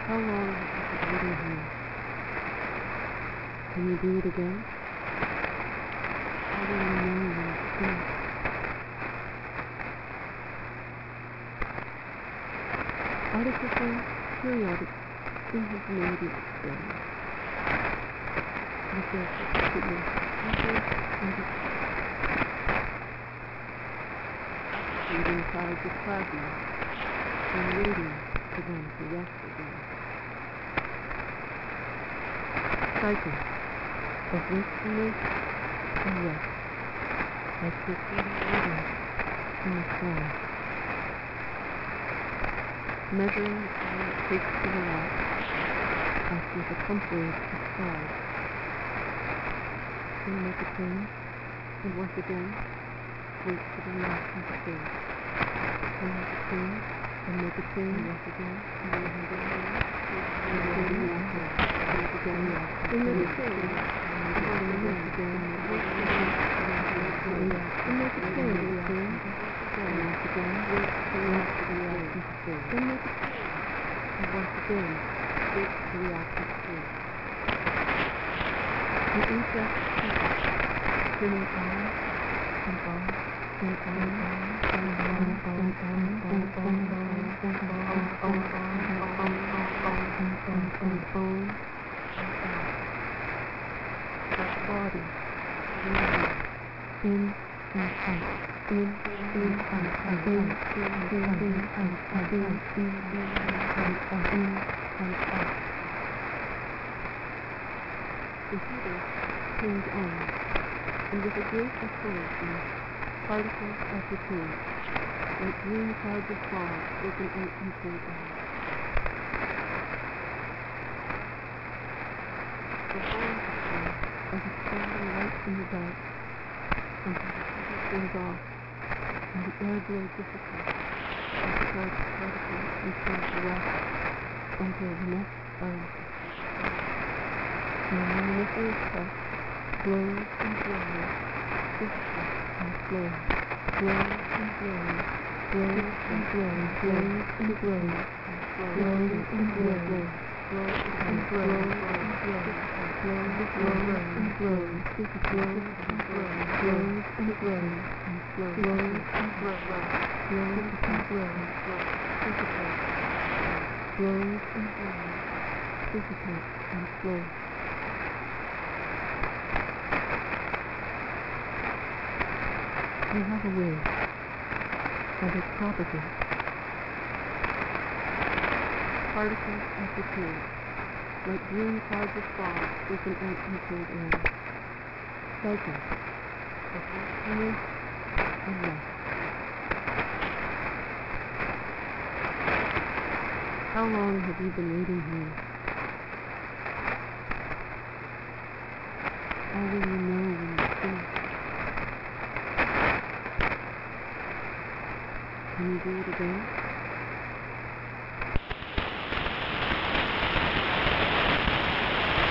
How long have you been waiting here? Can you do it again? How will you know when it's finished? Artificial, periodic, inhomogeneity experiment. Research equipment, people, and feeding inside the plasma, and waiting for them to rest again. Cycle of wakefulness and rest, like repeating rhythms in the sky. Measuring the time it takes to relax after the comfort of stars. Then make a change, and once again, wait for the relaxing to fade. Then make a change, and make a change, and once again, and then make a change, and then make a change, and make a change, and make a change, and once again, and make a change, and make a change, and once again, wait for the relaxing to fade. Then make a change, and once again, wait for the relaxing to fade. The insect keeps spinning on and on and on and on and on and on and on and on and on. That body moving in and out, in and out, in and out. The heater turns on, and with a great acceleration, particles are prepared, like green clouds of fog open out into the air. The whole system is expanding light in the dark, until the heater turns off, and the air glow dissipates, as the charged particles return to rest until the next article. And when the initial effect glows and glows, dissipates and flows, glows and glows, glows and glows, glows and glows, glows and glows, glows and glows, glows and glows, glows and glows, glows and glows, glows and glows, glows and glows, dissipates, glows and glows, dissipates and flows. We have a way, and it propagates. Particles are prepared, like green clouds of fog open out in cold air. Cycle of wakefulness and rest. How long have you been waiting here? How will you know when it's finished? Can you do it again?